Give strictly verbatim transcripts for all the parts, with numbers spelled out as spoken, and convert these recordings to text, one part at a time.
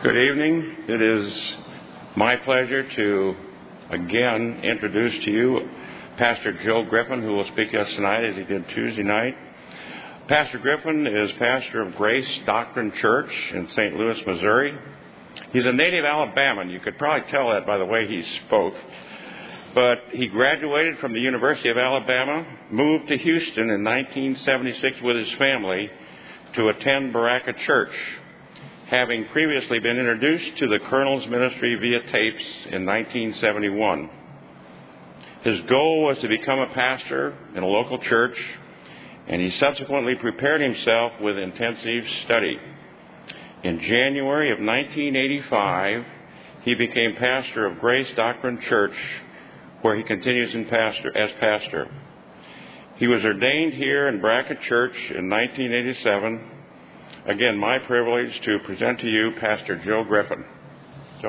Good evening. It is my pleasure to again introduce to you Pastor Joe Griffin, who will speak to us tonight as he did Tuesday night. Pastor Griffin is pastor of Grace Doctrine Church in Saint Louis, Missouri. He's a native Alabaman. You could probably tell that by the way he spoke. But he graduated from the University of Alabama, moved to Houston in nineteen seventy-six with his family to attend Baraka Church, having previously been introduced to the Colonel's ministry via tapes in nineteen seventy-one. His goal was to become a pastor in a local church, and he subsequently prepared himself with intensive study. In January of nineteen eighty-five, he became pastor of Grace Doctrine Church, where he continues in pastor, as pastor. He was ordained here in Baraka Church in nineteen eighty-seven. Again, my privilege to present to you Pastor Joe Griffin. Joe?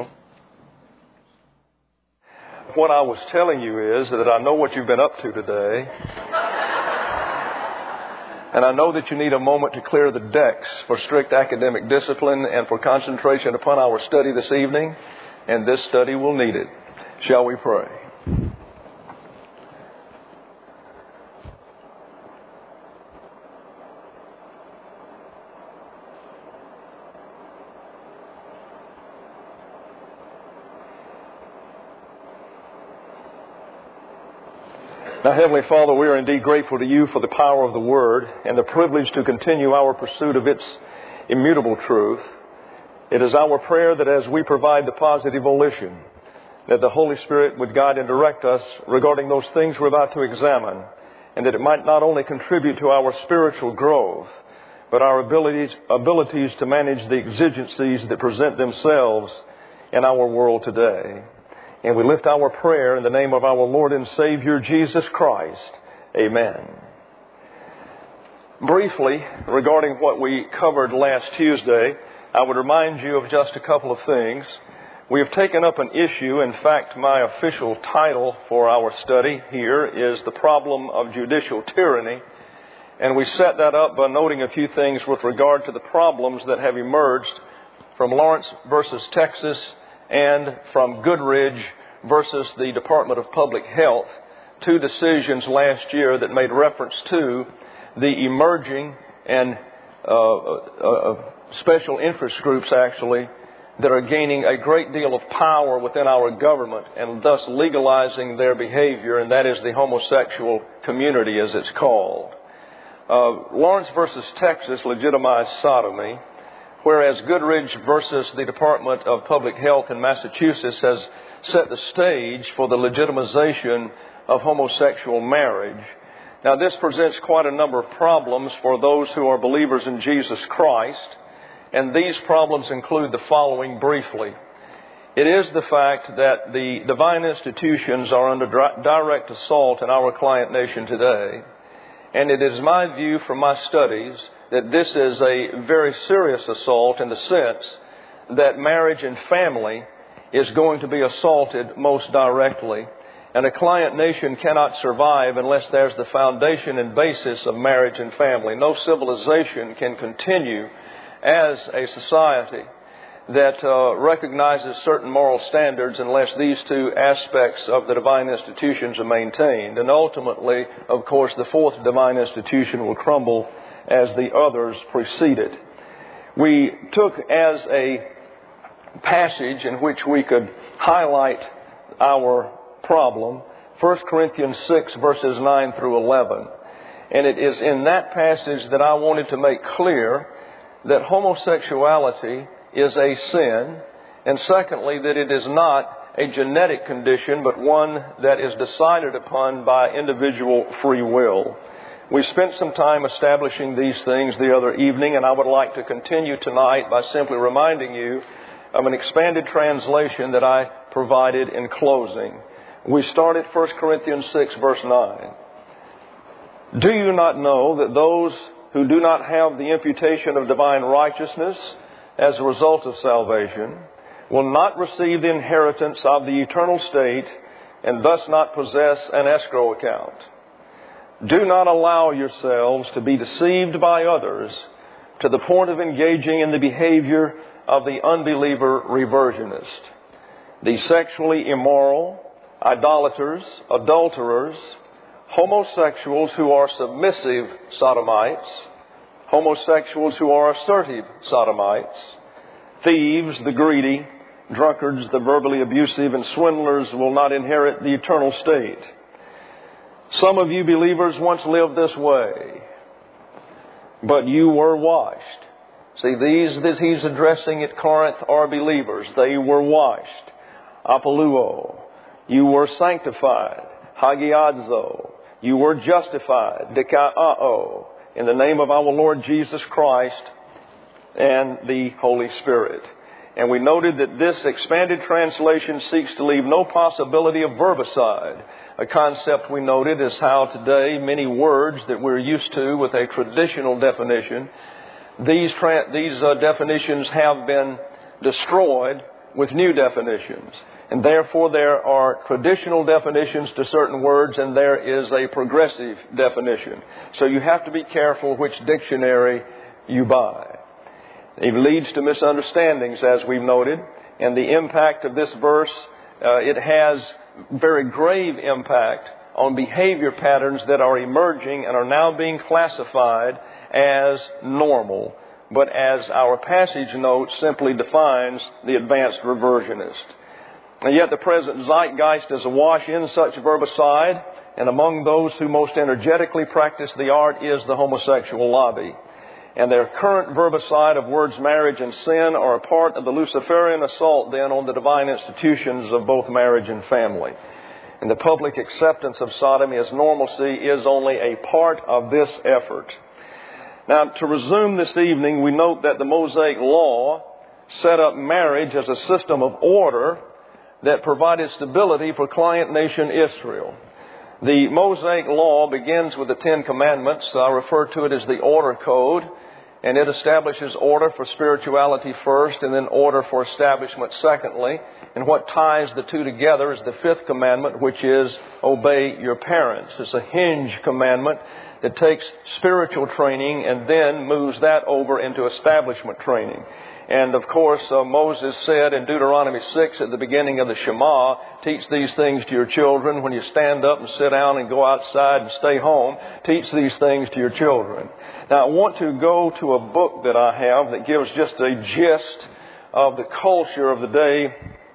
What I was telling you is that I know what you've been up to today. And I know that you need a moment to clear the decks for strict academic discipline and for concentration upon our study this evening. And this study will need it. Shall we pray? Now, Heavenly Father, we are indeed grateful to you for the power of the Word and the privilege to continue our pursuit of its immutable truth. It is our prayer that as we provide the positive volition, that the Holy Spirit would guide and direct us regarding those things we're about to examine, and that it might not only contribute to our spiritual growth, but our abilities, abilities to manage the exigencies that present themselves in our world today. And we lift our prayer in the name of our Lord and Savior, Jesus Christ. Amen. Briefly, regarding what we covered last Tuesday, I would remind you of just a couple of things. We have taken up an issue. In fact, my official title for our study here is The Problem of Judicial Tyranny. And we set that up by noting a few things with regard to the problems that have emerged from Lawrence versus Texas and from Goodridge versus the Department of Public Health, two decisions last year that made reference to the emerging and uh, uh, special interest groups, actually, that are gaining a great deal of power within our government and thus legalizing their behavior, and that is the homosexual community, as it's called. Uh, Lawrence versus Texas legitimized sodomy, whereas Goodridge versus the Department of Public Health in Massachusetts has set the stage for the legitimization of homosexual marriage. Now, this presents quite a number of problems for those who are believers in Jesus Christ, and these problems include the following briefly. It is the fact that the divine institutions are under direct assault in our client nation today, and it is my view from my studies that this is a very serious assault in the sense that marriage and family is going to be assaulted most directly. And a client nation cannot survive unless there's the foundation and basis of marriage and family. No civilization can continue as a society that uh, recognizes certain moral standards unless these two aspects of the divine institutions are maintained. And ultimately, of course, the fourth divine institution will crumble as the others precede it. We took as a passage in which we could highlight our problem First Corinthians six, verses nine through eleven. And it is in that passage that I wanted to make clear that homosexuality is a sin, and secondly, that it is not a genetic condition, but one that is decided upon by individual free will. We spent some time establishing these things the other evening, and I would like to continue tonight by simply reminding you of an expanded translation that I provided in closing. We start at First Corinthians six, verse nine. Do you not know that those who do not have the imputation of divine righteousness as a result of salvation will not receive the inheritance of the eternal state and thus not possess an escrow account? Do not allow yourselves to be deceived by others to the point of engaging in the behavior of the unbeliever reversionist. The sexually immoral, idolaters, adulterers, homosexuals who are submissive sodomites, homosexuals who are assertive sodomites, thieves, the greedy, drunkards, the verbally abusive, and swindlers will not inherit the eternal state. Some of you believers once lived this way, but you were washed. See, these that he's addressing at Corinth are believers. They were washed. Apoluo. You were sanctified. Hagiadzo. You were justified. Dikao. In the name of our Lord Jesus Christ and the Holy Spirit. And we noted that this expanded translation seeks to leave no possibility of verbicide. A concept we noted is how today many words that we're used to with a traditional definition, these, tra- these uh, definitions have been destroyed with new definitions. And therefore there are traditional definitions to certain words and there is a progressive definition. So you have to be careful which dictionary you buy. It leads to misunderstandings, as we've noted, and the impact of this verse, uh, it has very grave impact on behavior patterns that are emerging and are now being classified as normal, but as our passage note simply defines the advanced reversionist. And yet the present zeitgeist is awash in such verbicide, and among those who most energetically practice the art is the homosexual lobby. And their current verbicide of words marriage and sin are a part of the Luciferian assault then on the divine institutions of both marriage and family. And the public acceptance of sodomy as normalcy is only a part of this effort. Now, to resume this evening, we note that the Mosaic Law set up marriage as a system of order that provided stability for client nation Israel. The Mosaic Law begins with the Ten Commandments. I refer to it as the Order Code. And it establishes order for spirituality first and then order for establishment secondly. And what ties the two together is the fifth commandment, which is obey your parents. It's a hinge commandment that takes spiritual training and then moves that over into establishment training. And of course, uh, Moses said in Deuteronomy six at the beginning of the Shema, teach these things to your children when you stand up and sit down and go outside and stay home. Teach these things to your children. Now, I want to go to a book that I have that gives just a gist of the culture of the day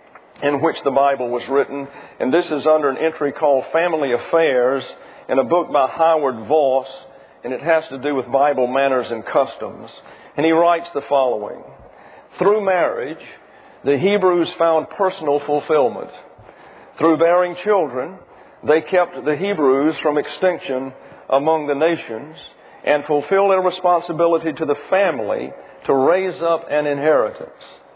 in which the Bible was written. And this is under an entry called Family Affairs in a book by Howard Voss. And it has to do with Bible manners and customs. And he writes the following. Through marriage, the Hebrews found personal fulfillment. Through bearing children, they kept the Hebrews from extinction among the nations and fulfilled their responsibility to the family to raise up an inheritance.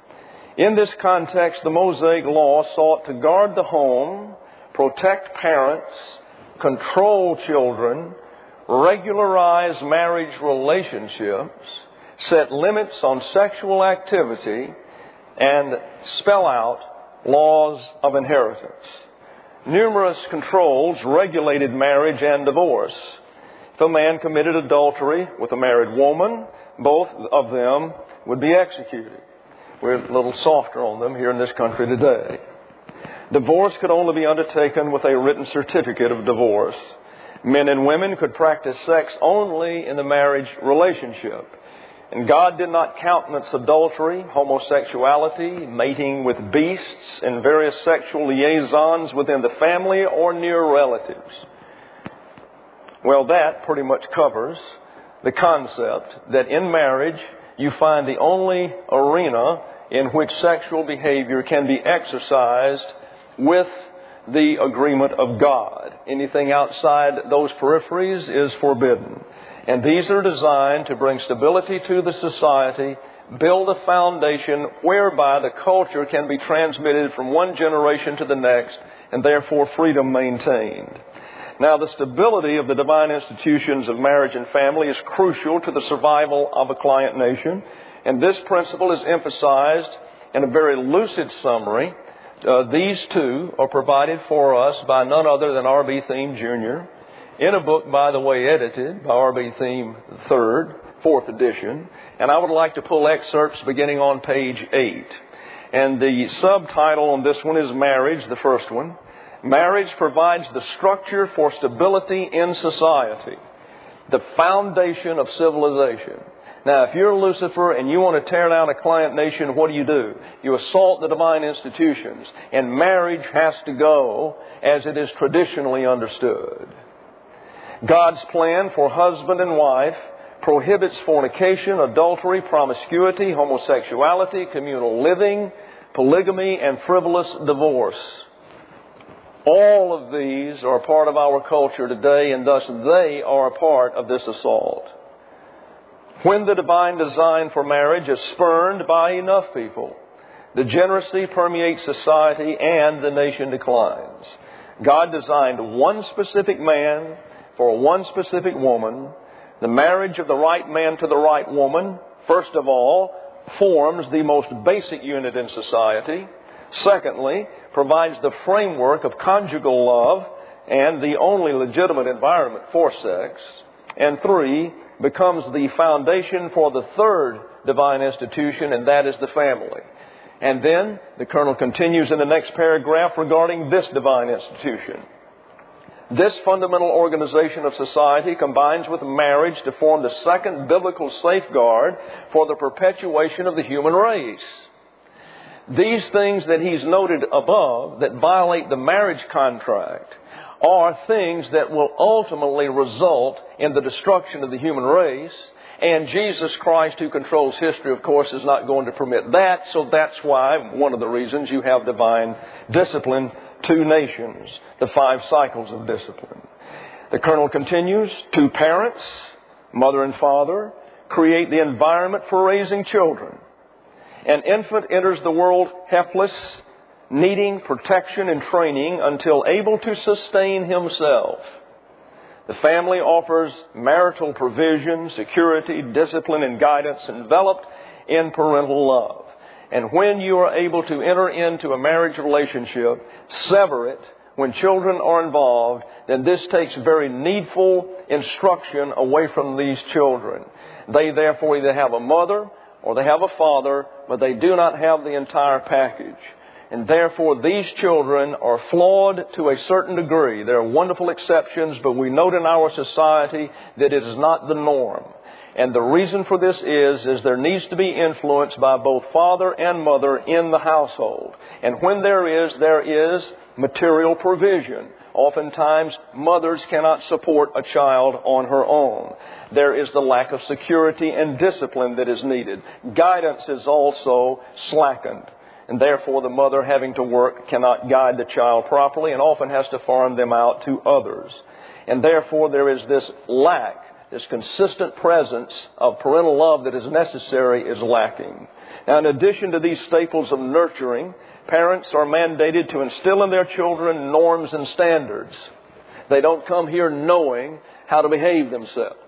In this context, the Mosaic Law sought to guard the home, protect parents, control children, regularize marriage relationships, set limits on sexual activity, and spell out laws of inheritance. Numerous controls regulated marriage and divorce. If a man committed adultery with a married woman, both of them would be executed. We're a little softer on them here in this country today. Divorce could only be undertaken with a written certificate of divorce. Men and women could practice sex only in the marriage relationship. And God did not countenance adultery, homosexuality, mating with beasts, and various sexual liaisons within the family or near relatives. Well, that pretty much covers the concept that in marriage you find the only arena in which sexual behavior can be exercised with the agreement of God. Anything outside those peripheries is forbidden. And these are designed to bring stability to the society, build a foundation whereby the culture can be transmitted from one generation to the next, and therefore freedom maintained. Now, the stability of the divine institutions of marriage and family is crucial to the survival of a client nation, and this principle is emphasized in a very lucid summary. Uh, these two are provided for us by none other than R B Thieme Junior in a book, by the way, edited by R B Thieme the third, fourth edition, and I would like to pull excerpts beginning on page eight. And the subtitle on this one is Marriage, the first one. Marriage provides the structure for stability in society, the foundation of civilization. Now, if you're Lucifer and you want to tear down a client nation, what do you do? You assault the divine institutions. And marriage has to go as it is traditionally understood. God's plan for husband and wife prohibits fornication, adultery, promiscuity, homosexuality, communal living, polygamy, and frivolous divorce. All of these are a part of our culture today, and thus they are a part of this assault. When the divine design for marriage is spurned by enough people, degeneracy permeates society and the nation declines. God designed one specific man for one specific woman. The marriage of the right man to the right woman, first of all, forms the most basic unit in society. Secondly, provides the framework of conjugal love and the only legitimate environment for sex. And three, becomes the foundation for the third divine institution, and that is the family. And then the Colonel continues in the next paragraph regarding this divine institution. This fundamental organization of society combines with marriage to form the second biblical safeguard for the perpetuation of the human race. These things that he's noted above that violate the marriage contract are things that will ultimately result in the destruction of the human race. And Jesus Christ, who controls history, of course, is not going to permit that. So that's why, one of the reasons, you have divine discipline to nations, the five cycles of discipline. The Colonel continues, two parents, mother and father, create the environment for raising children. An infant enters the world helpless, needing protection and training until able to sustain himself. The family offers marital provision, security, discipline, and guidance enveloped in parental love. And when you are able to enter into a marriage relationship, sever it when children are involved, then this takes very needful instruction away from these children. They therefore either have a mother or they have a father, but they do not have the entire package. And therefore, these children are flawed to a certain degree. There are wonderful exceptions, but we note in our society that it is not the norm. And the reason for this is, is there needs to be influence by both father and mother in the household. And when there is, there is material provision. Oftentimes, mothers cannot support a child on her own. There is the lack of security and discipline that is needed. Guidance is also slackened. And therefore, the mother having to work cannot guide the child properly and often has to farm them out to others. And therefore, there is this lack, this consistent presence of parental love that is necessary is lacking. Now, in addition to these staples of nurturing, parents are mandated to instill in their children norms and standards. They don't come here knowing how to behave themselves.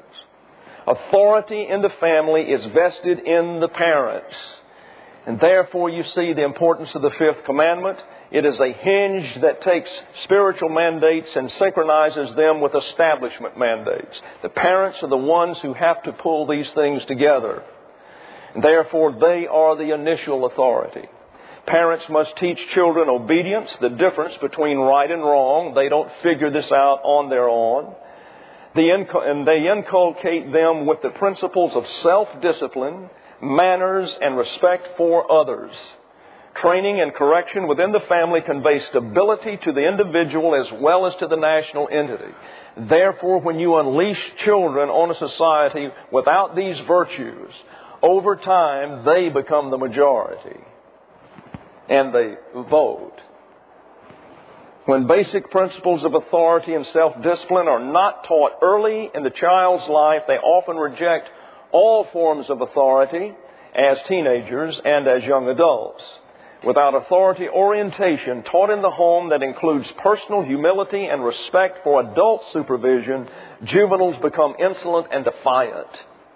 Authority in the family is vested in the parents. And therefore, you see the importance of the fifth commandment. It is a hinge that takes spiritual mandates and synchronizes them with establishment mandates. The parents are the ones who have to pull these things together. And therefore, they are the initial authority. Parents must teach children obedience, the difference between right and wrong. They don't figure this out on their own. And they inculcate them with the principles of self-discipline, manners, and respect for others. Training and correction within the family convey stability to the individual as well as to the national entity. Therefore, when you unleash children on a society without these virtues, over time they become the majority and they vote. When basic principles of authority and self-discipline are not taught early in the child's life, they often reject all forms of authority as teenagers and as young adults. Without authority orientation taught in the home that includes personal humility and respect for adult supervision, juveniles become insolent and defiant.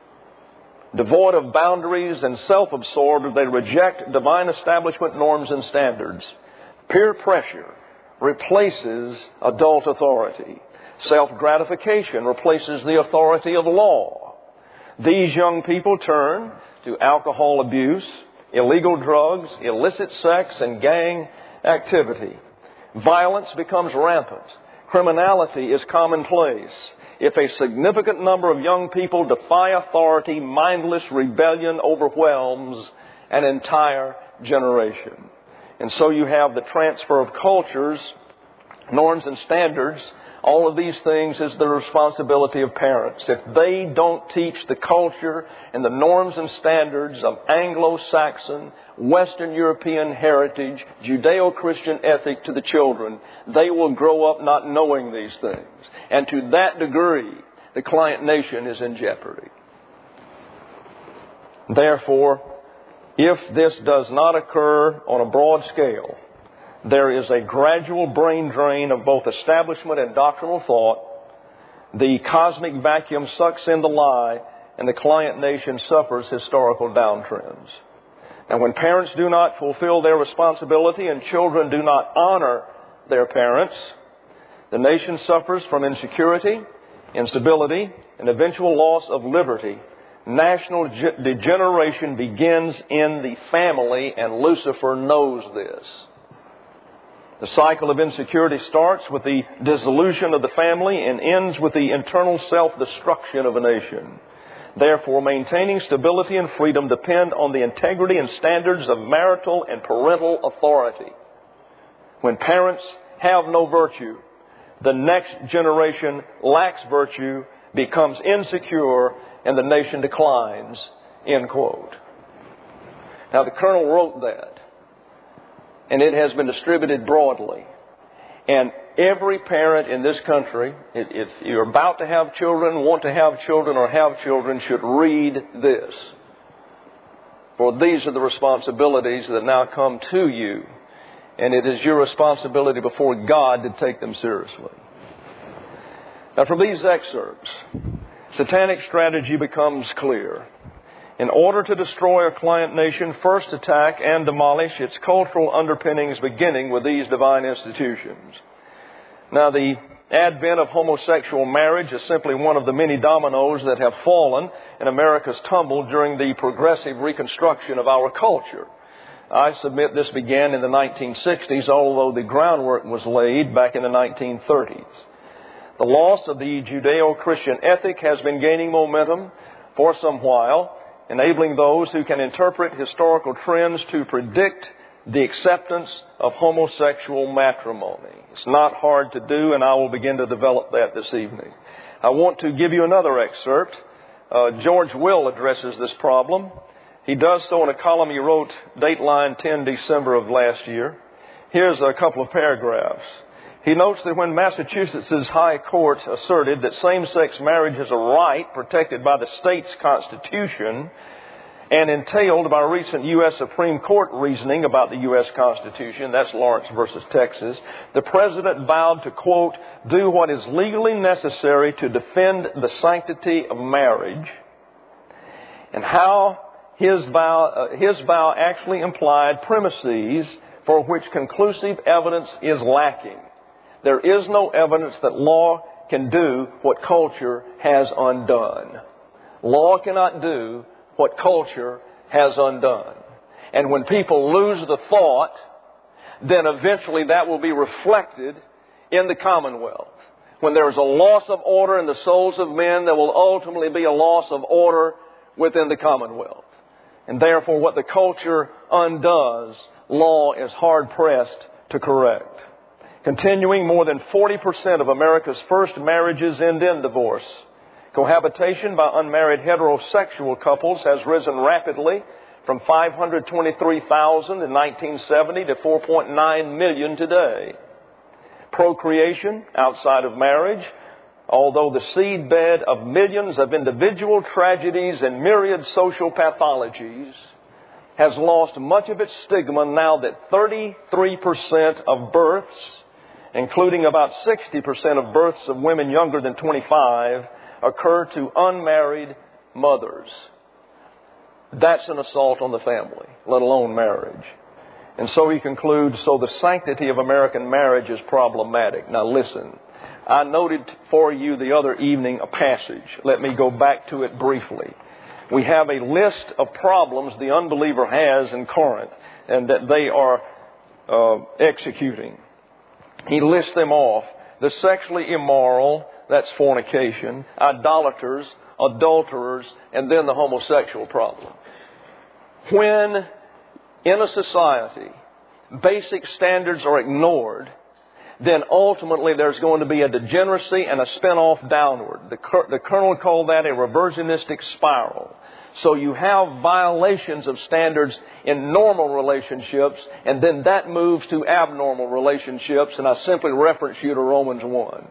Devoid of boundaries and self-absorbed, they reject divine establishment norms and standards. Peer pressure replaces adult authority. Self-gratification replaces the authority of law. These young people turn to alcohol abuse, illegal drugs, illicit sex, and gang activity. Violence becomes rampant. Criminality is commonplace. If a significant number of young people defy authority, mindless rebellion overwhelms an entire generation. And so you have the transfer of cultures, norms, and standards. All of these things is the responsibility of parents. If they don't teach the culture and the norms and standards of Anglo-Saxon, Western European heritage, Judeo-Christian ethic to the children, they will grow up not knowing these things. And to that degree, the client nation is in jeopardy. Therefore, if this does not occur on a broad scale, there is a gradual brain drain of both establishment and doctrinal thought. The cosmic vacuum sucks in the lie, and the client nation suffers historical downtrends. And when parents do not fulfill their responsibility and children do not honor their parents, the nation suffers from insecurity, instability, and eventual loss of liberty. National ge- degeneration begins in the family, and Lucifer knows this. The cycle of insecurity starts with the dissolution of the family and ends with the internal self-destruction of a nation. Therefore, maintaining stability and freedom depend on the integrity and standards of marital and parental authority. When parents have no virtue, the next generation lacks virtue, becomes insecure, and the nation declines. End quote. Now, the Colonel wrote that. And it has been distributed broadly. And every parent in this country, if you're about to have children, want to have children, or have children, should read this. For these are the responsibilities that now come to you. And it is your responsibility before God to take them seriously. Now, from these excerpts, satanic strategy becomes clear. In order to destroy a client nation, first attack and demolish its cultural underpinnings, beginning with these divine institutions. Now, the advent of homosexual marriage is simply one of the many dominoes that have fallen in America's tumble during the progressive reconstruction of our culture. I submit this began in the nineteen sixties, although the groundwork was laid back in the nineteen thirties. The loss of the Judeo-Christian ethic has been gaining momentum for some while, enabling those who can interpret historical trends to predict the acceptance of homosexual matrimony. It's not hard to do, and I will begin to develop that this evening. I want to give you another excerpt. Uh, George Will addresses this problem. He does so in a column he wrote, dateline ten December of last year. Here's a couple of paragraphs. He notes that when Massachusetts' High Court asserted that same-sex marriage is a right protected by the state's Constitution and entailed by recent U S Supreme Court reasoning about the U S Constitution, that's Lawrence versus Texas, the President vowed to, quote, do what is legally necessary to defend the sanctity of marriage, and how his vow, uh, his vow actually implied premises for which conclusive evidence is lacking. There is no evidence that law can do what culture has undone. Law cannot do what culture has undone. And when people lose the thought, then eventually that will be reflected in the Commonwealth. When there is a loss of order in the souls of men, there will ultimately be a loss of order within the Commonwealth. And therefore, what the culture undoes, law is hard-pressed to correct. Continuing, more than forty percent of America's first marriages end in divorce. Cohabitation by unmarried heterosexual couples has risen rapidly from five hundred twenty-three thousand in nineteen seventy to four point nine million today. Procreation outside of marriage, although the seedbed of millions of individual tragedies and myriad social pathologies, has lost much of its stigma now that thirty-three percent of births, including about sixty percent of births of women younger than twenty-five, occur to unmarried mothers. That's an assault on the family, let alone marriage. And so he concludes, so the sanctity of American marriage is problematic. Now listen, I noted for you the other evening a passage. Let me go back to it briefly. We have a list of problems the unbeliever has in Corinth and that they are uh, executing. He lists them off. The sexually immoral, that's fornication, idolaters, adulterers, and then the homosexual problem. When in a society basic standards are ignored, then ultimately there's going to be a degeneracy and a spin-off downward. The, the Colonel called that a reversionistic spiral. So you have violations of standards in normal relationships, and then that moves to abnormal relationships, and I simply reference you to Romans one.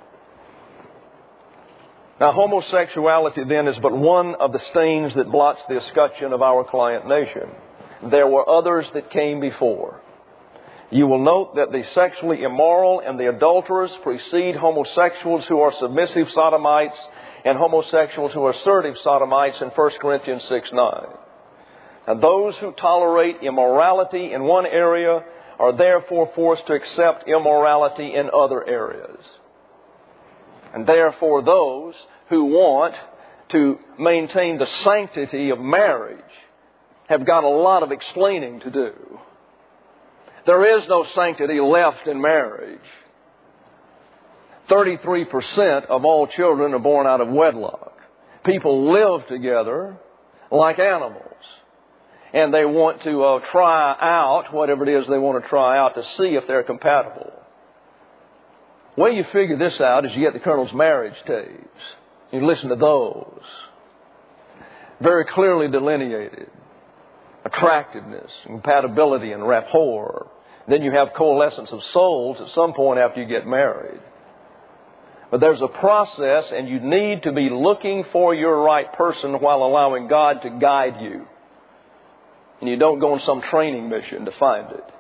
Now, homosexuality then is but one of the stains that blots the escutcheon of our client nation. There were others that came before. You will note that the sexually immoral and the adulterers precede homosexuals who are submissive sodomites and homosexuals who are assertive sodomites in First Corinthians six nine. And those who tolerate immorality in one area are therefore forced to accept immorality in other areas. And therefore those who want to maintain the sanctity of marriage have got a lot of explaining to do. There is no sanctity left in marriage. thirty-three percent of all children are born out of wedlock. People live together like animals. And they want to uh, try out whatever it is they want to try out to see if they're compatible. The way you figure this out is you get the Colonel's marriage tapes. You listen to those. Very clearly delineated. Attractiveness, compatibility, and rapport. Then you have coalescence of souls at some point after you get married. But there's a process, and you need to be looking for your right person while allowing God to guide you. And you don't go on some training mission to find it.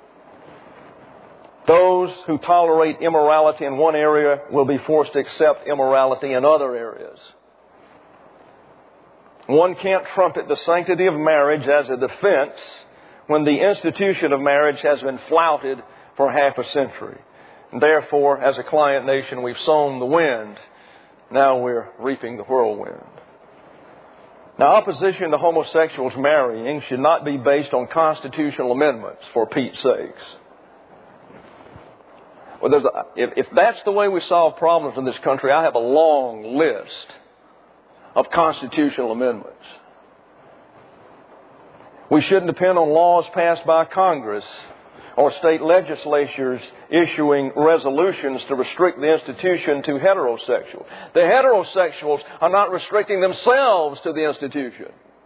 Those who tolerate immorality in one area will be forced to accept immorality in other areas. One can't trumpet the sanctity of marriage as a defense when the institution of marriage has been flouted for half a century. And therefore, as a client nation, we've sown the wind. Now we're reaping the whirlwind. Now, opposition to homosexuals marrying should not be based on constitutional amendments, for Pete's sakes. Well, there's a, if, if that's the way we solve problems in this country, I have a long list of constitutional amendments. We shouldn't depend on laws passed by Congress or state legislatures issuing resolutions to restrict the institution to heterosexuals. The heterosexuals are not restricting themselves to the institution.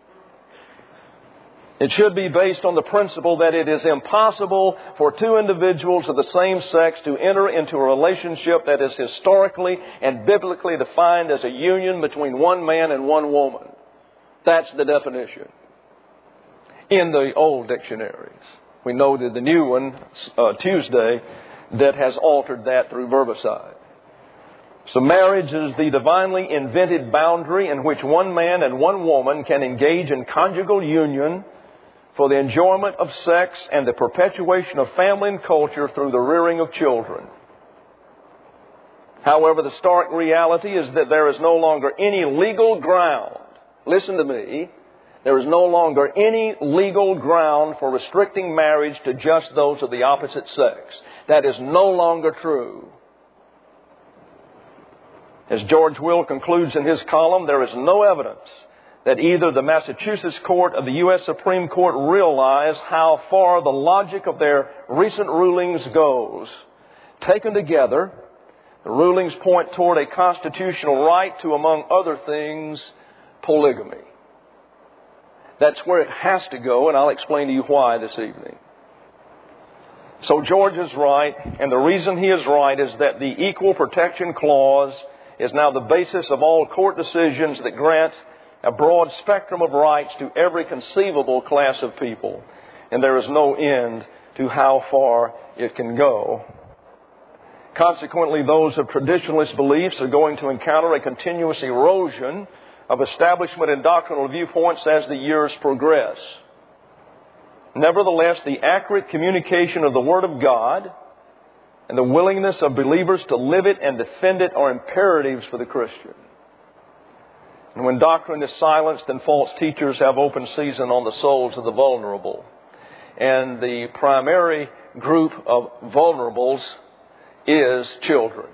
It should be based on the principle that it is impossible for two individuals of the same sex to enter into a relationship that is historically and biblically defined as a union between one man and one woman. That's the definition in the old dictionaries. We noted the new one uh, Tuesday that has altered that through verbicide. So marriage is the divinely invented boundary in which one man and one woman can engage in conjugal union for the enjoyment of sex and the perpetuation of family and culture through the rearing of children. However, the stark reality is that there is no longer any legal ground. Listen to me. There is no longer any legal ground for restricting marriage to just those of the opposite sex. That is no longer true. As George Will concludes in his column, there is no evidence that either the Massachusetts Court or the U S Supreme Court realize how far the logic of their recent rulings goes. Taken together, the rulings point toward a constitutional right to, among other things, polygamy. That's where it has to go, and I'll explain to you why this evening. So George is right, and the reason he is right is that the Equal Protection Clause is now the basis of all court decisions that grant a broad spectrum of rights to every conceivable class of people. And there is no end to how far it can go. Consequently, those of traditionalist beliefs are going to encounter a continuous erosion of establishment and doctrinal viewpoints as the years progress. Nevertheless, the accurate communication of the Word of God and the willingness of believers to live it and defend it are imperatives for the Christian. And when doctrine is silenced, then false teachers have open season on the souls of the vulnerable. And the primary group of vulnerables is children.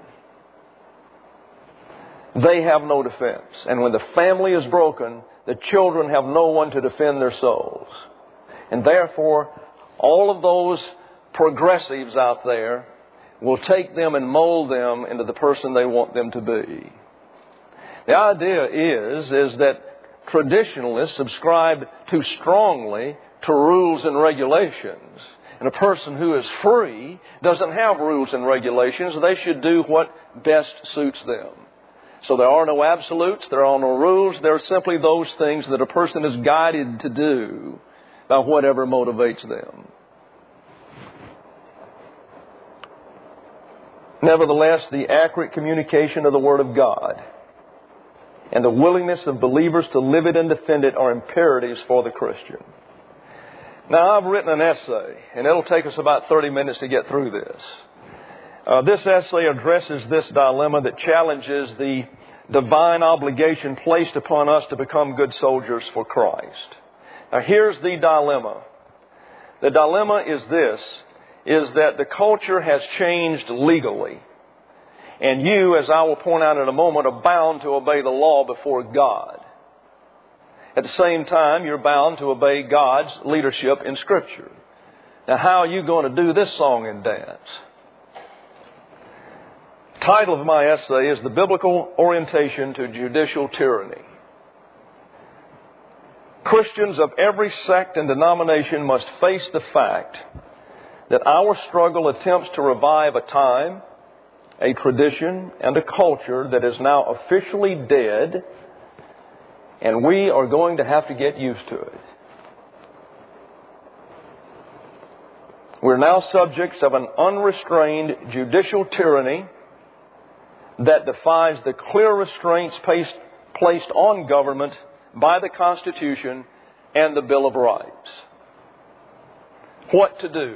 They have no defense. And when the family is broken, the children have no one to defend their souls. And therefore, all of those progressives out there will take them and mold them into the person they want them to be. The idea is, is that traditionalists subscribe too strongly to rules and regulations. And a person who is free doesn't have rules and regulations. They should do what best suits them. So there are no absolutes, there are no rules. There are simply those things that a person is guided to do by whatever motivates them. Nevertheless, the accurate communication of the Word of God and the willingness of believers to live it and defend it are imperatives for the Christian. Now, I've written an essay, and it'll take us about thirty minutes to get through this. Uh, this essay addresses this dilemma that challenges the divine obligation placed upon us to become good soldiers for Christ. Now, here's the dilemma. The dilemma is this, is that the culture has changed legally. And you, as I will point out in a moment, are bound to obey the law before God. At the same time, you're bound to obey God's leadership in Scripture. Now, how are you going to do this song and dance? The title of my essay is The Biblical Orientation to Judicial Tyranny. Christians of every sect and denomination must face the fact that our struggle attempts to revive a time, a tradition, and a culture that is now officially dead, and we are going to have to get used to it. We're now subjects of an unrestrained judicial tyranny that defies the clear restraints placed, placed on government by the Constitution and the Bill of Rights. What to do?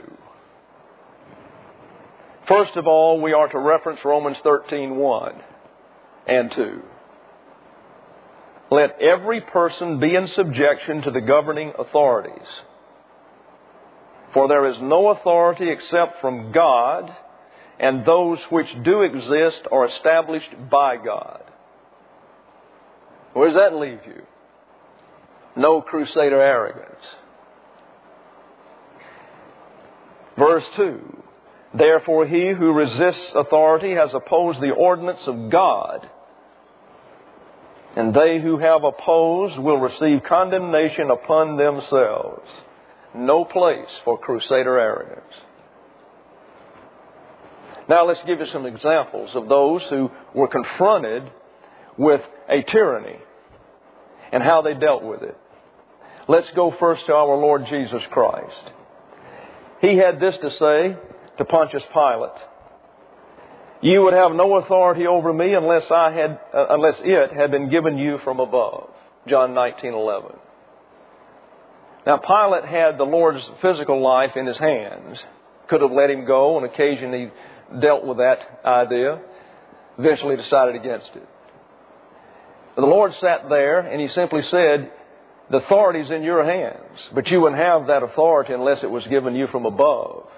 First of all, we are to reference Romans thirteen, one and two. Let every person be in subjection to the governing authorities. For there is no authority except from God, and those which do exist are established by God. Where does that leave you? No crusader arrogance. Verse two. Therefore he who resists authority has opposed the ordinance of God, and they who have opposed will receive condemnation upon themselves. No place for crusader arrogance. Now let's give you some examples of those who were confronted with a tyranny and how they dealt with it. Let's go first to our Lord Jesus Christ. He had this to say to Pontius Pilate: "You would have no authority over me unless I had, uh, unless it had been given you from above." John nineteen eleven. Now Pilate had the Lord's physical life in his hands. Could have let him go. On occasion he dealt with that idea. Eventually decided against it. But the Lord sat there and he simply said, "The authority's in your hands, but you wouldn't have that authority unless it was given you from above."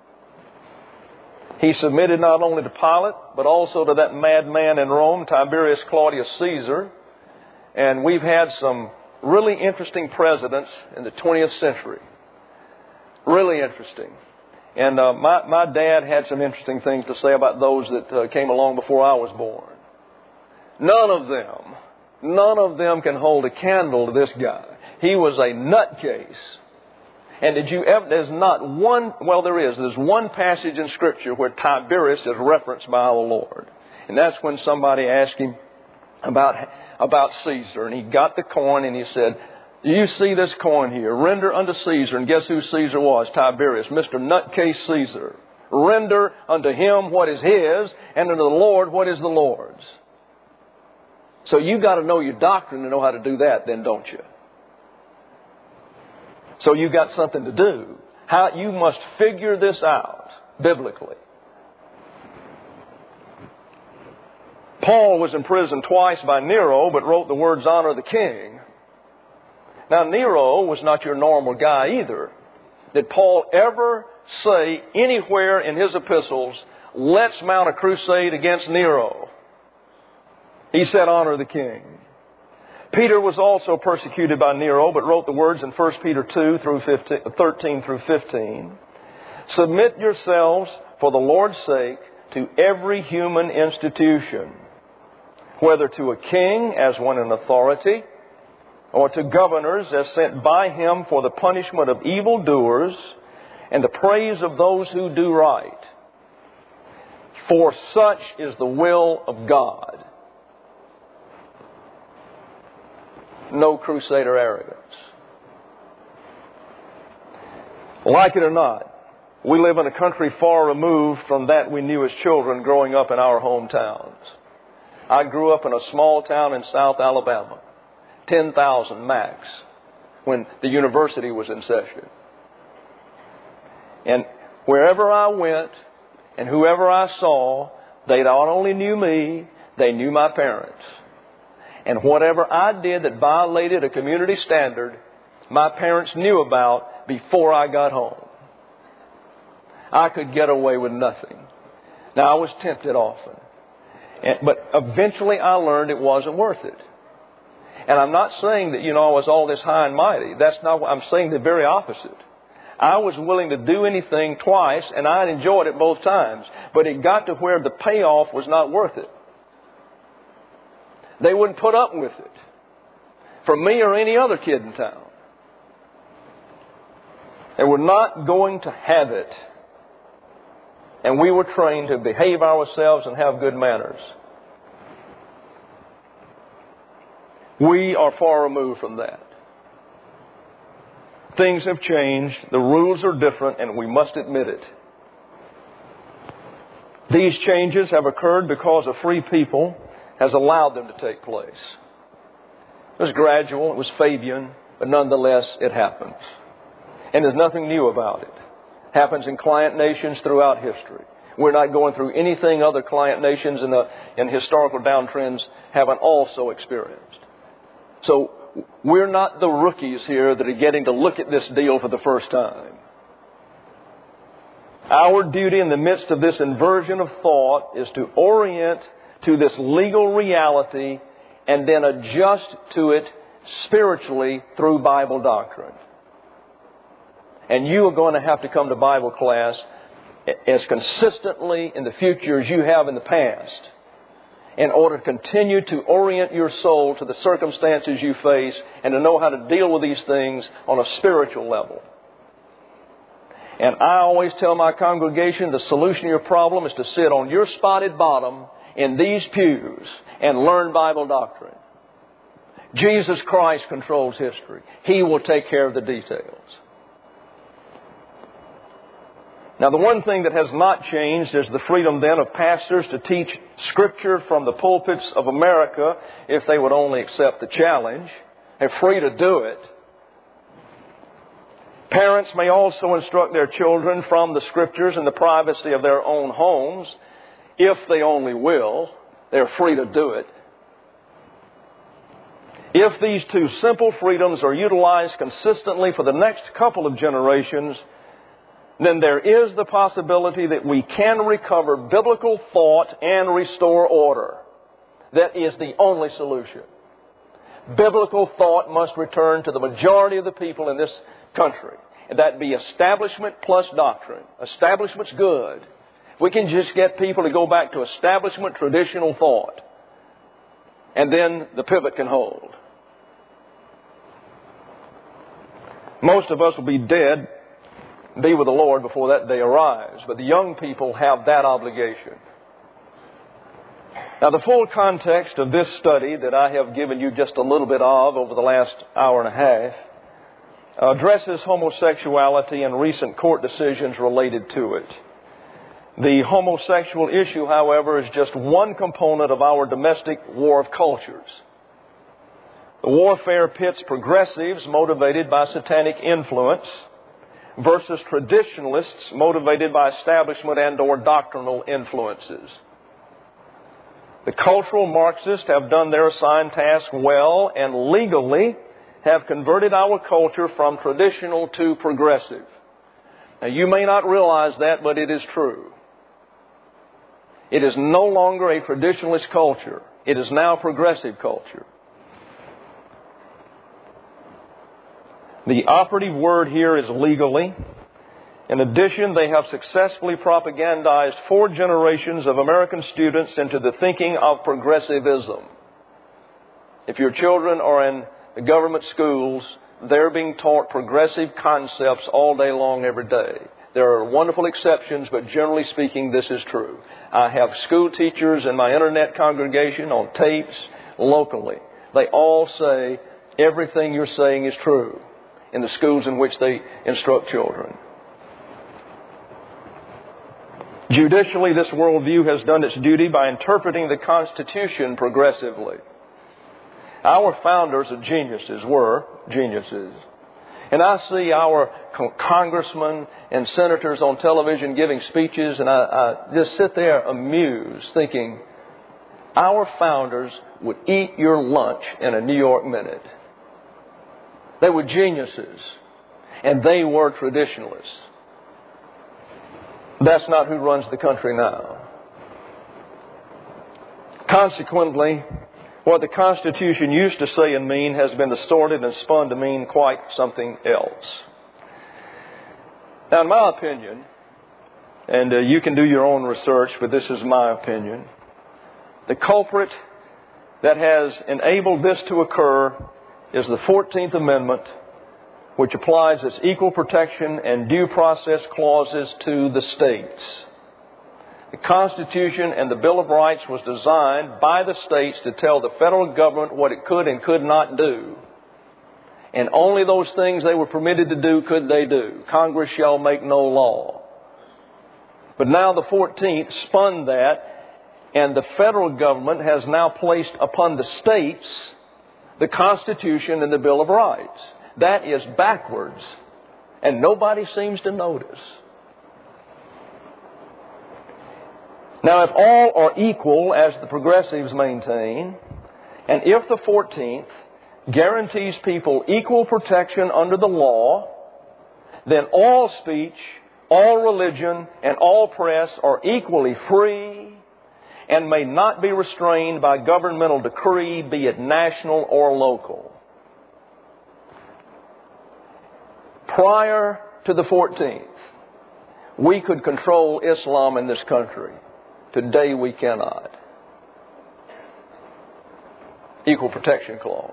He submitted not only to Pilate, but also to that madman in Rome, Tiberius Claudius Caesar. And we've had some really interesting presidents in the twentieth century. Really interesting. And uh, my, my dad had some interesting things to say about those that uh, came along before I was born. None of them, none of them can hold a candle to this guy. He was a nutcase. And did you ever, there's not one, well there is, there's one passage in Scripture where Tiberius is referenced by our Lord. And that's when somebody asked him about, about Caesar. And he got the coin and he said, "Do you see this coin here? Render unto Caesar." And guess who Caesar was? Tiberius, Mister Nutcase Caesar. Render unto him what is his, and unto the Lord what is the Lord's. So you've got to know your doctrine to know how to do that then, don't you? So you've got something to do. How you must figure this out biblically. Paul was imprisoned twice by Nero, but wrote the words, "Honor the king." Now, Nero was not your normal guy either. Did Paul ever say anywhere in his epistles, "Let's mount a crusade against Nero"? He said, "Honor the king." Peter was also persecuted by Nero, but wrote the words in First Peter two through fifteen, thirteen through fifteen. "Submit yourselves for the Lord's sake to every human institution, whether to a king as one in authority, or to governors as sent by him for the punishment of evildoers and the praise of those who do right. For such is the will of God." No crusader arrogance. Like it or not, we live in a country far removed from that we knew as children growing up in our hometowns. I grew up in a small town in South Alabama, ten thousand max, when the university was in session. And wherever I went and whoever I saw, they not only knew me, they knew my parents. And whatever I did that violated a community standard, my parents knew about before I got home. I could get away with nothing. Now, I was tempted often. And, but eventually I learned it wasn't worth it. And I'm not saying that, you know, I was all this high and mighty. That's not what I'm saying. The very opposite. I was willing to do anything twice, and I enjoyed it both times. But it got to where the payoff was not worth it. They wouldn't put up with it from me or any other kid in town. They were not going to have it. And we were trained to behave ourselves and have good manners. We are far removed from that. Things have changed. The rules are different, and we must admit it. These changes have occurred because a free people has allowed them to take place. It was gradual, it was Fabian, but nonetheless it happens. And there's nothing new about it. It happens in client nations throughout history. We're not going through anything other client nations in the in historical downtrends haven't also experienced. So we're not the rookies here that are getting to look at this deal for the first time. Our duty in the midst of this inversion of thought is to orient to this legal reality and then adjust to it spiritually through Bible doctrine. And you are going to have to come to Bible class as consistently in the future as you have in the past in order to continue to orient your soul to the circumstances you face and to know how to deal with these things on a spiritual level. And I always tell my congregation the solution to your problem is to sit on your spotted bottom in these pews and learn Bible doctrine. Jesus Christ controls history. He will take care of the details. Now, the one thing that has not changed is the freedom then of pastors to teach Scripture from the pulpits of America if they would only accept the challenge. They're free to do it. Parents may also instruct their children from the Scriptures in the privacy of their own homes if they only will. They're free to do it. If these two simple freedoms are utilized consistently for the next couple of generations, then there is the possibility that we can recover biblical thought and restore order. That is the only solution. Biblical thought must return to the majority of the people in this country. And that be establishment plus doctrine. Establishment's good. If we can just get people to go back to establishment traditional thought, and then the pivot can hold. Most of us will be dead, be with the Lord before that day arrives. But the young people have that obligation. Now, the full context of this study that I have given you just a little bit of over the last hour and a half addresses homosexuality and recent court decisions related to it. The homosexual issue, however, is just one component of our domestic war of cultures. The warfare pits progressives motivated by satanic influence versus traditionalists motivated by establishment and or doctrinal influences. The cultural Marxists have done their assigned task well and legally have converted our culture from traditional to progressive. Now, you may not realize that, but it is true. It is no longer a traditionalist culture. It is now progressive culture. The operative word here is legally. In addition, they have successfully propagandized four generations of American students into the thinking of progressivism. If your children are in the government schools, they're being taught progressive concepts all day long, every day. There are wonderful exceptions, but generally speaking, this is true. I have school teachers in my internet congregation on tapes locally. They all say everything you're saying is true in the schools in which they instruct children. Judicially, this worldview has done its duty by interpreting the Constitution progressively. Our founders are geniuses, were geniuses. And I see our congressmen and senators on television giving speeches, and I, I just sit there amused, thinking, our founders would eat your lunch in a New York minute. They were geniuses, and they were traditionalists. That's not who runs the country now. Consequently, what the Constitution used to say and mean has been distorted and spun to mean quite something else. Now, in my opinion, and uh, you can do your own research, but this is my opinion, the culprit that has enabled this to occur is the fourteenth Amendment, which applies its equal protection and due process clauses to the states. The Constitution and the Bill of Rights was designed by the states to tell the federal government what it could and could not do. And only those things they were permitted to do could they do. Congress shall make no law. But now the fourteenth spun that, and the federal government has now placed upon the states the Constitution and the Bill of Rights. That is backwards, and nobody seems to notice. Now, if all are equal, as the progressives maintain, and if the fourteenth guarantees people equal protection under the law, then all speech, all religion, and all press are equally free and may not be restrained by governmental decree, be it national or local. Prior to the fourteenth, we could control Islam in this country. Today we cannot. Equal Protection Clause.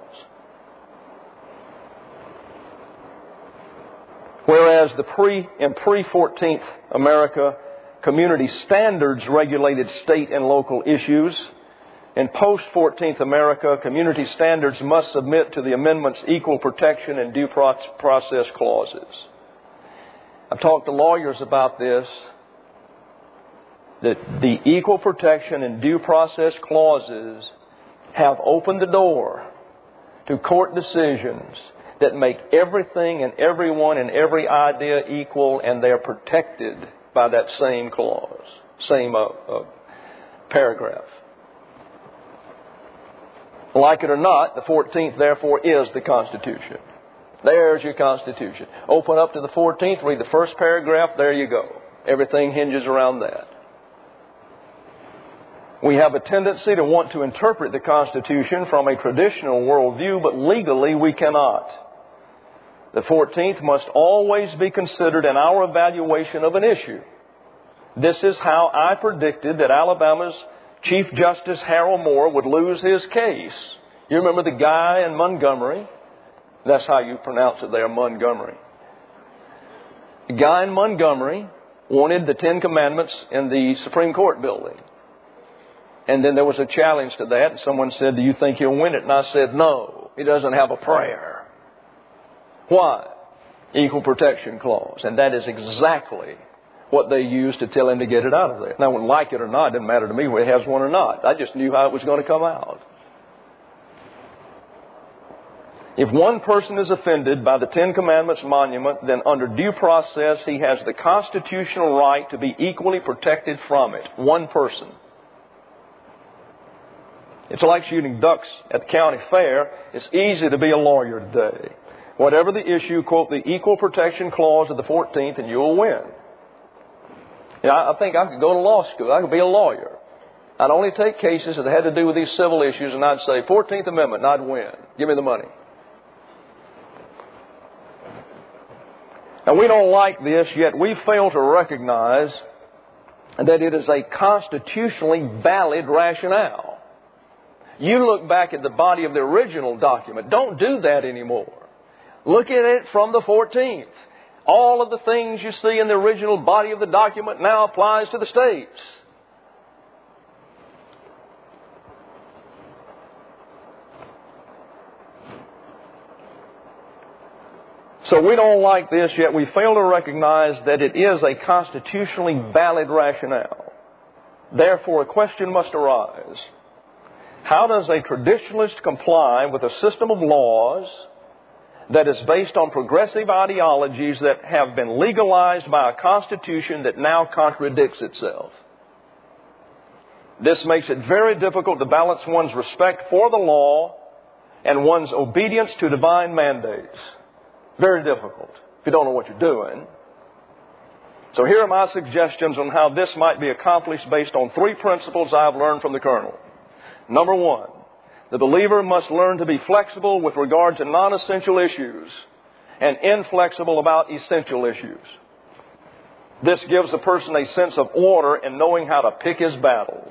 Whereas the pre in pre-fourteenth America, community standards regulated state and local issues. In post-fourteenth America, community standards must submit to the amendment's equal protection and due process clauses. I've talked to lawyers about this, that the equal protection and due process clauses have opened the door to court decisions that make everything and everyone and every idea equal, and they're protected by that same clause, same uh, uh, paragraph. Like it or not, the fourteenth, therefore, is the Constitution. There's your Constitution. Open up to the fourteenth, read the first paragraph, there you go. Everything hinges around that. We have a tendency to want to interpret the Constitution from a traditional worldview, but legally we cannot. The fourteenth must always be considered in our evaluation of an issue. This is how I predicted that Alabama's Chief Justice Harold Moore would lose his case. You remember the guy in Montgomery? That's how you pronounce it there, Montgomery. The guy in Montgomery wanted the Ten Commandments in the Supreme Court building. And then there was a challenge to that, and someone said, do you think he'll win it? And I said, no, he doesn't have a prayer. Why? Equal Protection Clause. And that is exactly what they used to tell him to get it out of there. Now, like it or not, it didn't matter to me whether he has one or not. I just knew how it was going to come out. If one person is offended by the Ten Commandments monument, then under due process, he has the constitutional right to be equally protected from it. One person. It's like shooting ducks at the county fair. It's easy to be a lawyer today. Whatever the issue, quote the Equal Protection Clause of the fourteenth and you'll win. You know, I think I could go to law school. I could be a lawyer. I'd only take cases that had to do with these civil issues and I'd say, fourteenth Amendment, and I'd win. Give me the money. And we don't like this, yet we fail to recognize that it is a constitutionally valid rationale. You look back at the body of the original document. Don't do that anymore. Look at it from the fourteenth. All of the things you see in the original body of the document now applies to the states. So we don't like this, yet we fail to recognize that it is a constitutionally valid rationale. Therefore, a question must arise. How does a traditionalist comply with a system of laws that is based on progressive ideologies that have been legalized by a constitution that now contradicts itself? This makes it very difficult to balance one's respect for the law and one's obedience to divine mandates. Very difficult if you don't know what you're doing. So here are my suggestions on how this might be accomplished based on three principles I've learned from the Colonel. Number one, the believer must learn to be flexible with regard to non-essential issues and inflexible about essential issues. This gives a person a sense of order in knowing how to pick his battles.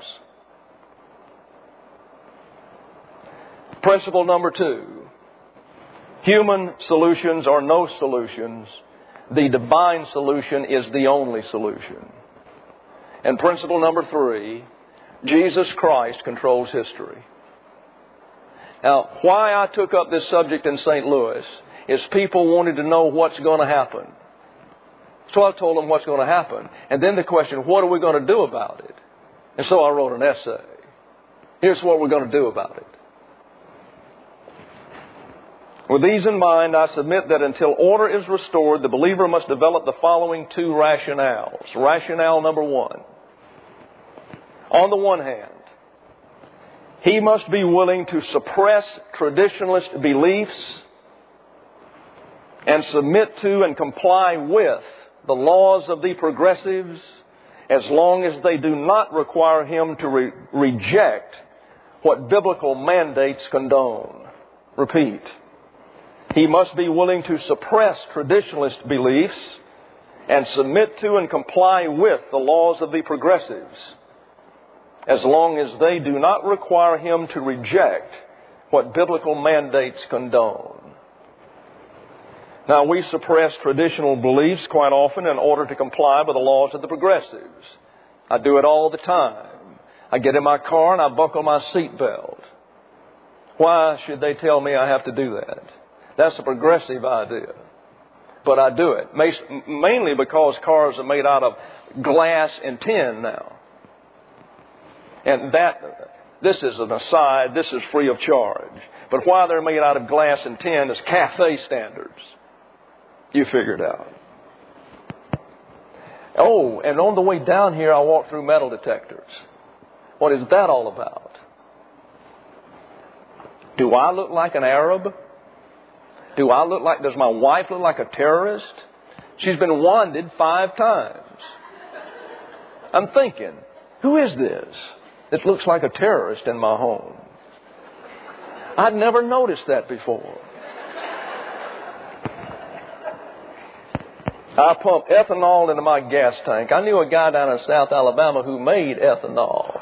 Principle number two. Human solutions are no solutions. The divine solution is the only solution. And principle number three, Jesus Christ controls history. Now, why I took up this subject in Saint Louis is people wanted to know what's going to happen. So I told them what's going to happen. And then the question, what are we going to do about it? And so I wrote an essay. Here's what we're going to do about it. With these in mind, I submit that until order is restored, the believer must develop the following two rationales. Rationale number one. On the one hand, he must be willing to suppress traditionalist beliefs and submit to and comply with the laws of the progressives as long as they do not require him to re- reject what biblical mandates condone. Repeat. He must be willing to suppress traditionalist beliefs and submit to and comply with the laws of the progressives as long as they do not require him to reject what biblical mandates condone. Now, we suppress traditional beliefs quite often in order to comply with the laws of the progressives. I do it all the time. I get in my car and I buckle my seatbelt. Why should they tell me I have to do that? That's a progressive idea. But I do it. Mainly because cars are made out of glass and tin now. And that, this is an aside, this is free of charge. But why they're made out of glass and tin is cafe standards. You figure it out. Oh, and on the way down here I walked through metal detectors. What is that all about? Do I look like an Arab? Do I look like, does my wife look like a terrorist? She's been wanted five times. I'm thinking, who is this that looks like a terrorist in my home? I'd never noticed that before. I pump ethanol into my gas tank. I knew a guy down in South Alabama who made ethanol.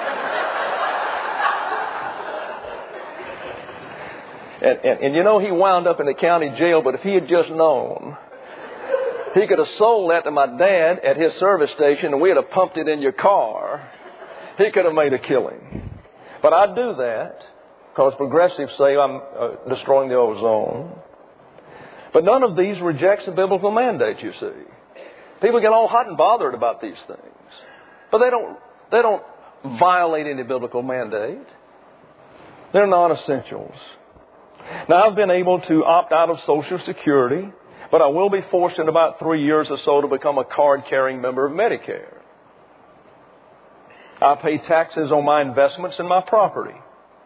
And, and, and you know, he wound up in the county jail, but if he had just known, he could have sold that to my dad at his service station and we'd have pumped it in your car. He could have made a killing. But I do that because progressives say I'm uh, destroying the ozone. But none of these rejects the biblical mandate, you see. People get all hot and bothered about these things. But they don't, they don't violate any biblical mandate. They're non-essentials. Now, I've been able to opt out of Social Security, but I will be forced in about three years or so to become a card-carrying member of Medicare. I pay taxes on my investments and my property.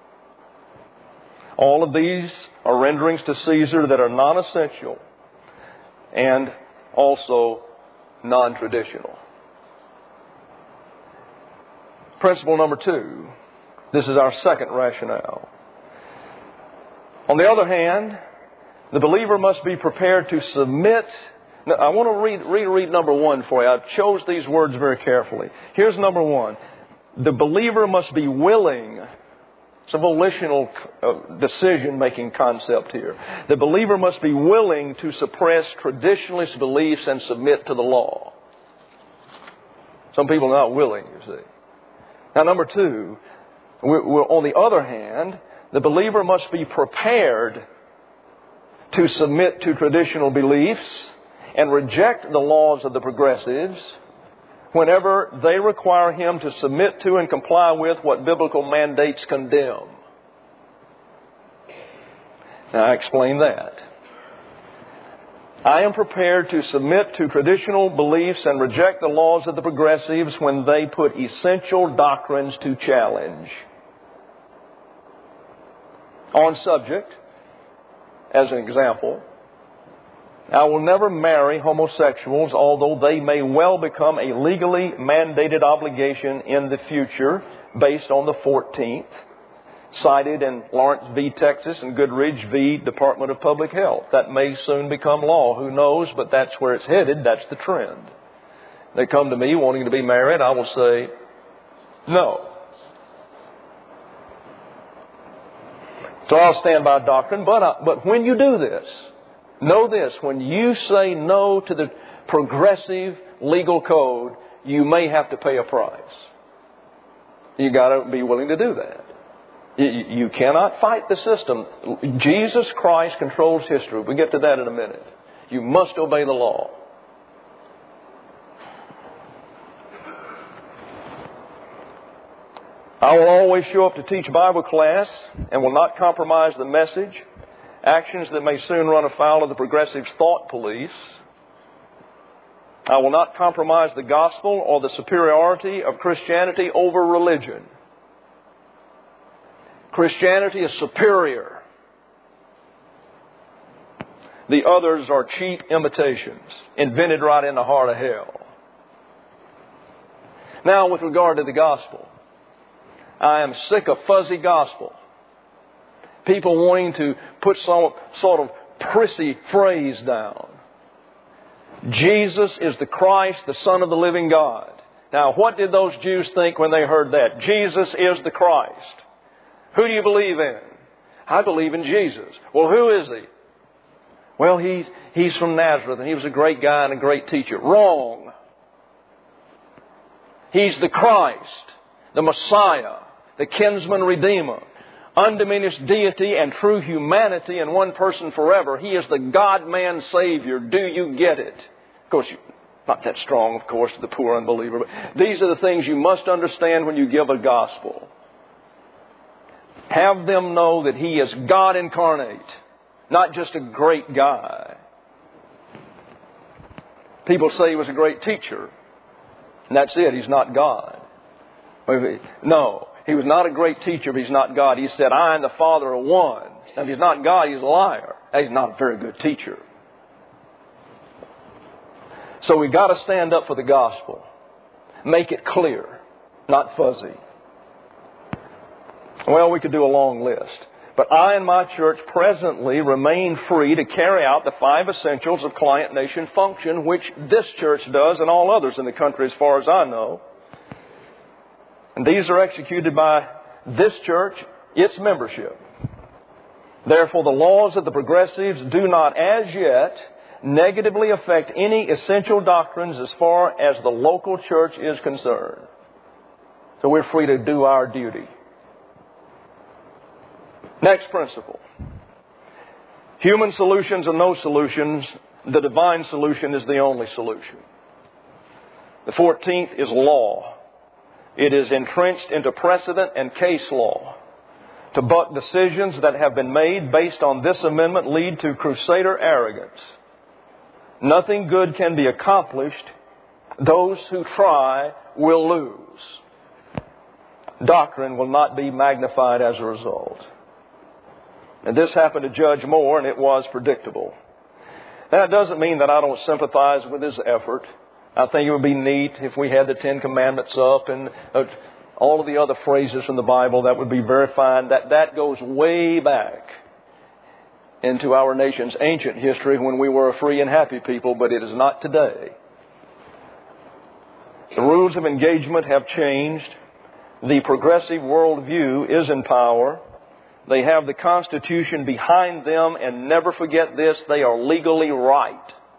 All of these are renderings to Caesar that are non-essential and also non-traditional. Principle number two. This is our second rationale. On the other hand, the believer must be prepared to submit. Now, I want to read, read, read number one for you. I chose these words very carefully. Here's number one. The believer must be willing. It's a volitional uh, decision-making concept here. The believer must be willing to suppress traditionalist beliefs and submit to the law. Some people are not willing, you see. Now, number two, we're, we're, on the other hand, the believer must be prepared to submit to traditional beliefs and reject the laws of the progressives whenever they require him to submit to and comply with what biblical mandates condemn. Now, I explain that. I am prepared to submit to traditional beliefs and reject the laws of the progressives when they put essential doctrines to challenge. On subject, as an example, I will never marry homosexuals, although they may well become a legally mandated obligation in the future based on the fourteenth, cited in Lawrence v. Texas and Goodridge v. Department of Public Health. That may soon become law. Who knows? But that's where it's headed. That's the trend. They come to me wanting to be married. I will say, no. So I'll stand by doctrine. But, I, but when you do this, know this. When you say no to the progressive legal code, you may have to pay a price. You got to be willing to do that. You cannot fight the system. Jesus Christ controls history. We'll get to that in a minute. You must obey the law. I will always show up to teach Bible class and will not compromise the message. Actions that may soon run afoul of the progressive thought police. I will not compromise the gospel or the superiority of Christianity over religion. Christianity is superior. The others are cheap imitations, invented right in the heart of hell. Now, with regard to the gospel, I am sick of fuzzy gospel. People wanting to put some sort of prissy phrase down. Jesus is the Christ, the Son of the living God. Now, what did those Jews think when they heard that? Jesus is the Christ. Who do you believe in? I believe in Jesus. Well, who is He? Well, he's, he's from Nazareth and He was a great guy and a great teacher. Wrong. He's the Christ, the Messiah, the kinsman redeemer, undiminished deity and true humanity in one person forever. He is the God-man Savior. Do you get it? Of course, you, not that strong, of course, to the poor unbeliever. But these are the things you must understand when you give a gospel. Have them know that He is God incarnate, not just a great guy. People say He was a great teacher, and that's it. He's not God. No, He was not a great teacher, but He's not God. He said, I and the Father are one. Now, if He's not God, He's a liar. He's not a very good teacher. So we've got to stand up for the gospel. Make it clear, not fuzzy. Well, we could do a long list. But I and my church presently remain free to carry out the five essentials of client nation function, which this church does and all others in the country as far as I know. And these are executed by this church, its membership. Therefore, the laws of the progressives do not as yet negatively affect any essential doctrines as far as the local church is concerned. So we're free to do our duty. Next principle. Human solutions are no solutions. The divine solution is the only solution. The fourteenth is law. It is entrenched into precedent and case law. To buck decisions that have been made based on this amendment lead to crusader arrogance. Nothing good can be accomplished. Those who try will lose. Doctrine will not be magnified as a result. And this happened to Judge Moore, and it was predictable. That doesn't mean that I don't sympathize with his effort. I think it would be neat if we had the Ten Commandments up and uh, all of the other phrases from the Bible. That would be very fine. That, that goes way back into our nation's ancient history when we were a free and happy people, but it is not today. The rules of engagement have changed. The progressive worldview is in power. They have the Constitution behind them, and never forget this, they are legally right.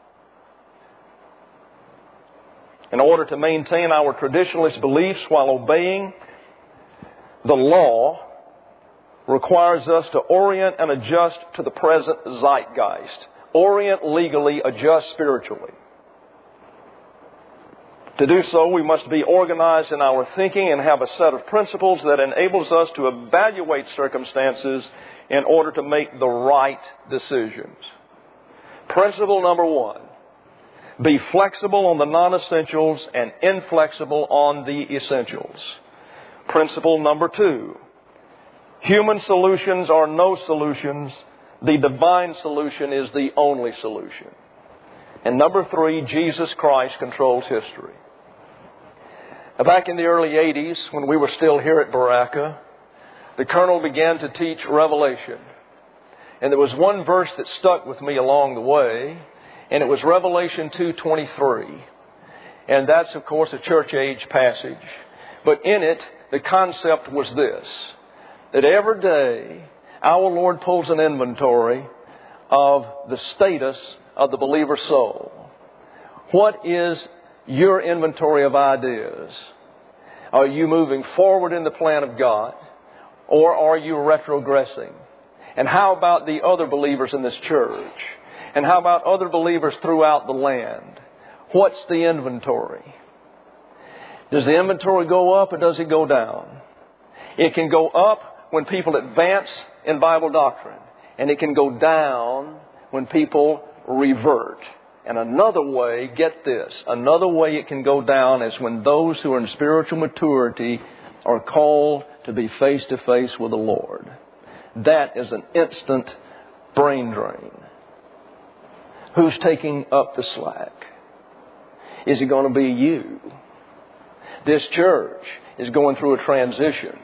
In order to maintain our traditionalist beliefs while obeying the law requires us to orient and adjust to the present zeitgeist. Orient legally, adjust spiritually. To do so, we must be organized in our thinking and have a set of principles that enables us to evaluate circumstances in order to make the right decisions. Principle number one, be flexible on the non-essentials and inflexible on the essentials. Principle number two, human solutions are no solutions. The divine solution is the only solution. And number three, Jesus Christ controls history. Now, back in the early eighties, when we were still here at Baraka, the Colonel began to teach Revelation. And there was one verse that stuck with me along the way, and it was Revelation two twenty-three. And that's, of course, a church age passage. But in it, the concept was this, that every day our Lord pulls an inventory of the status of the believer's soul. What is your inventory of ideas? Are you moving forward in the plan of God, or are you retrogressing? And how about the other believers in this church? And how about other believers throughout the land? What's the inventory? Does the inventory go up or does it go down? It can go up when people advance in Bible doctrine, and it can go down when people revert. And another way, get this, another way it can go down is when those who are in spiritual maturity are called to be face to face with the Lord. That is an instant brain drain. Who's taking up the slack? Is it going to be you? This church is going through a transition.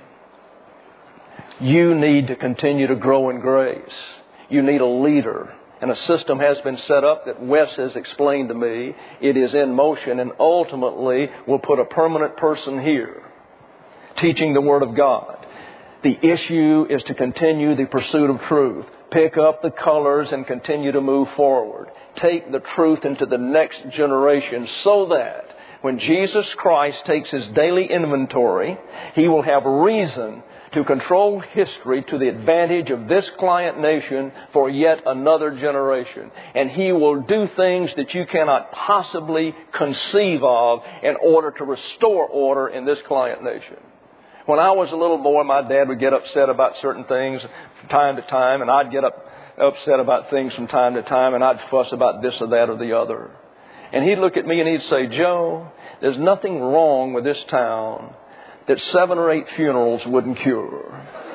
You need to continue to grow in grace. You need a leader. And a system has been set up that Wes has explained to me. It is in motion, and ultimately will put a permanent person here teaching the Word of God. The issue is to continue the pursuit of truth. Pick up the colors and continue to move forward. Take the truth into the next generation so that when Jesus Christ takes His daily inventory, He will have reason to control history to the advantage of this client nation for yet another generation. And He will do things that you cannot possibly conceive of in order to restore order in this client nation. When I was a little boy, my dad would get upset about certain things from time to time, and I'd get up, upset about things from time to time, and I'd fuss about this or that or the other. And he'd look at me and he'd say, Joe, there's nothing wrong with this town that seven or eight funerals wouldn't cure.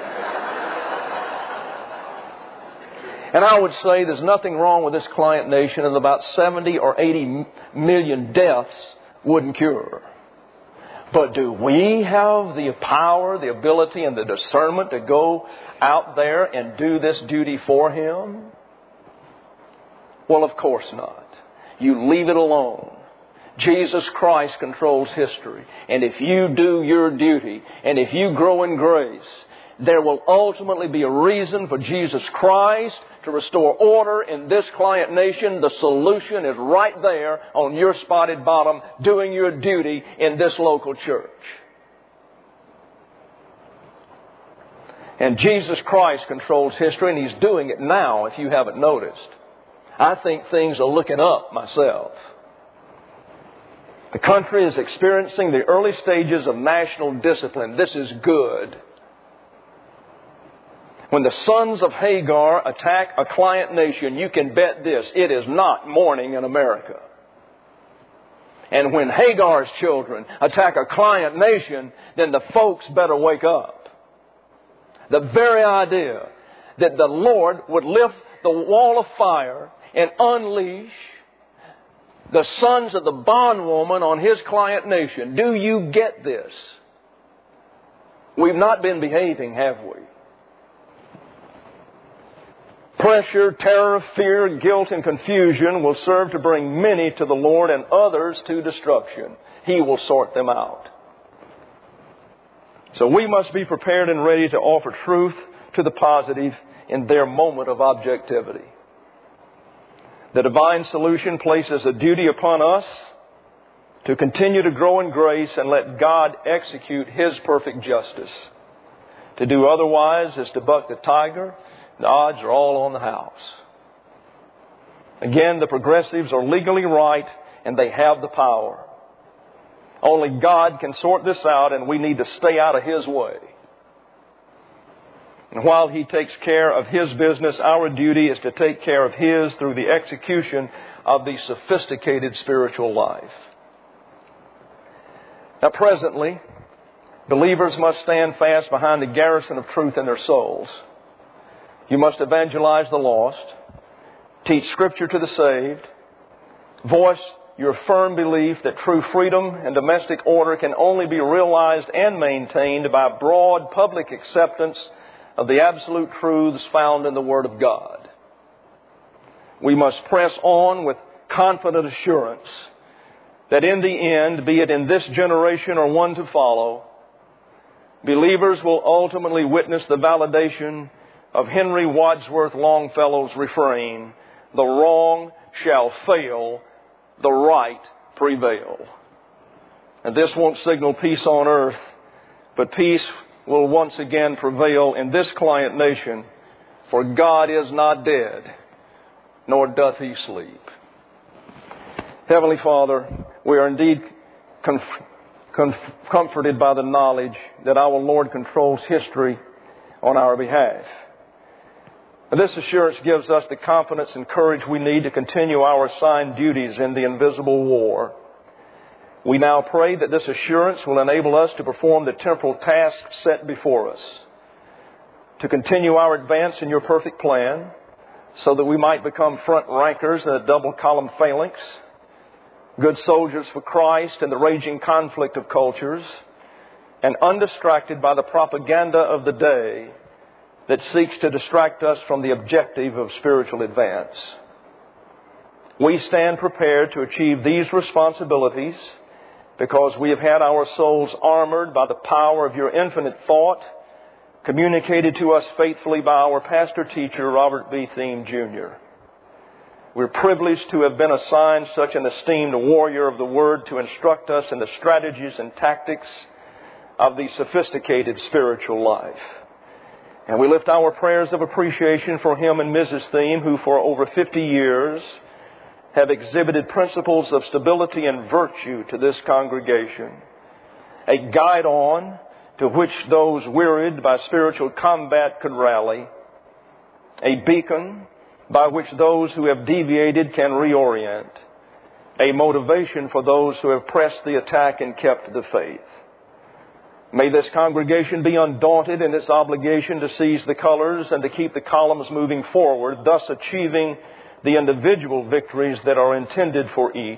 And I would say there's nothing wrong with this client nation that about seventy or eighty million deaths wouldn't cure. But do we have the power, the ability, and the discernment to go out there and do this duty for Him? Well, of course not. You leave it alone. Jesus Christ controls history. And if you do your duty, and if you grow in grace, there will ultimately be a reason for Jesus Christ to restore order in this client nation. The solution is right there on your spotted bottom, doing your duty in this local church. And Jesus Christ controls history, and He's doing it now, if you haven't noticed. I think things are looking up myself. The country is experiencing the early stages of national discipline. This is good. When the sons of Hagar attack a client nation, you can bet this, it is not morning in America. And when Hagar's children attack a client nation, then the folks better wake up. The very idea that the Lord would lift the wall of fire and unleash the sons of the bondwoman on His client nation. Do you get this? We've not been behaving, have we? Pressure, terror, fear, guilt, and confusion will serve to bring many to the Lord and others to destruction. He will sort them out. So we must be prepared and ready to offer truth to the positive in their moment of objectivity. The divine solution places a duty upon us to continue to grow in grace and let God execute His perfect justice. To do otherwise is to buck the tiger. The odds are all on the house. Again, the progressives are legally right and they have the power. Only God can sort this out, and we need to stay out of His way. And while He takes care of His business, our duty is to take care of His through the execution of the sophisticated spiritual life. Now, presently, believers must stand fast behind the garrison of truth in their souls. You must evangelize the lost, teach Scripture to the saved, voice your firm belief that true freedom and domestic order can only be realized and maintained by broad public acceptance of the absolute truths found in the Word of God. We must press on with confident assurance that in the end, be it in this generation or one to follow, believers will ultimately witness the validation of Henry Wadsworth Longfellow's refrain, "The wrong shall fail, the right prevail." And this won't signal peace on earth, but peace will once again prevail in this client nation, for God is not dead, nor doth He sleep. Heavenly Father, we are indeed conf- conf- comforted by the knowledge that our Lord controls history on our behalf. And this assurance gives us the confidence and courage we need to continue our assigned duties in the invisible war. We now pray that this assurance will enable us to perform the temporal tasks set before us, to continue our advance in Your perfect plan, so that we might become front rankers in a double column phalanx, good soldiers for Christ in the raging conflict of cultures, and undistracted by the propaganda of the day that seeks to distract us from the objective of spiritual advance. We stand prepared to achieve these responsibilities because we have had our souls armored by the power of Your infinite thought, communicated to us faithfully by our pastor-teacher, Robert B. Thiem, Junior We're privileged to have been assigned such an esteemed warrior of the Word to instruct us in the strategies and tactics of the sophisticated spiritual life. And we lift our prayers of appreciation for him and Missus Thiem, who for over fifty years have exhibited principles of stability and virtue to this congregation. A guide on to which those wearied by spiritual combat could rally. A beacon by which those who have deviated can reorient. A motivation for those who have pressed the attack and kept the faith. May this congregation be undaunted in its obligation to seize the colors and to keep the columns moving forward, thus achieving the individual victories that are intended for each.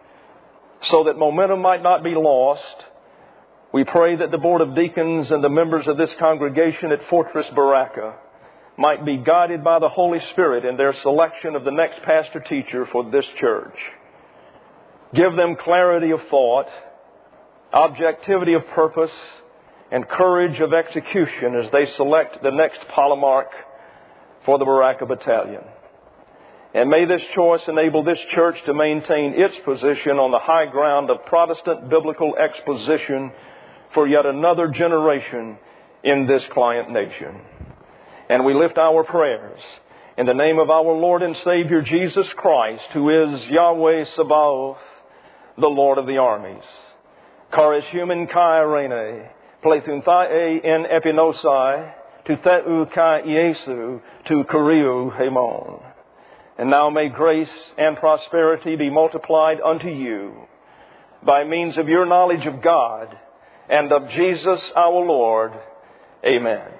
So that momentum might not be lost, we pray that the Board of Deacons and the members of this congregation at Fortress Baraka might be guided by the Holy Spirit in their selection of the next pastor-teacher for this church. Give them clarity of thought, objectivity of purpose, and courage of execution as they select the next polemarch for the Baraka Battalion. And may this choice enable this church to maintain its position on the high ground of Protestant biblical exposition for yet another generation in this client nation. And we lift our prayers in the name of our Lord and Savior Jesus Christ, who is Yahweh Sabaoth, the Lord of the armies. Charis human kai rene, plethun thae en epinosai, to theu kai Iesu, to kuriu hemon. And now may grace and prosperity be multiplied unto you by means of your knowledge of God and of Jesus our Lord. Amen.